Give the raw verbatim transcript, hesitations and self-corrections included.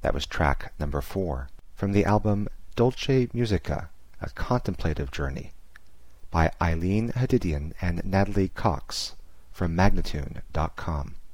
That was track number four from the album Dolce Musica, A Contemplative Journey by Eileen Hadidian and Natalie Cox from Magnatune dot com.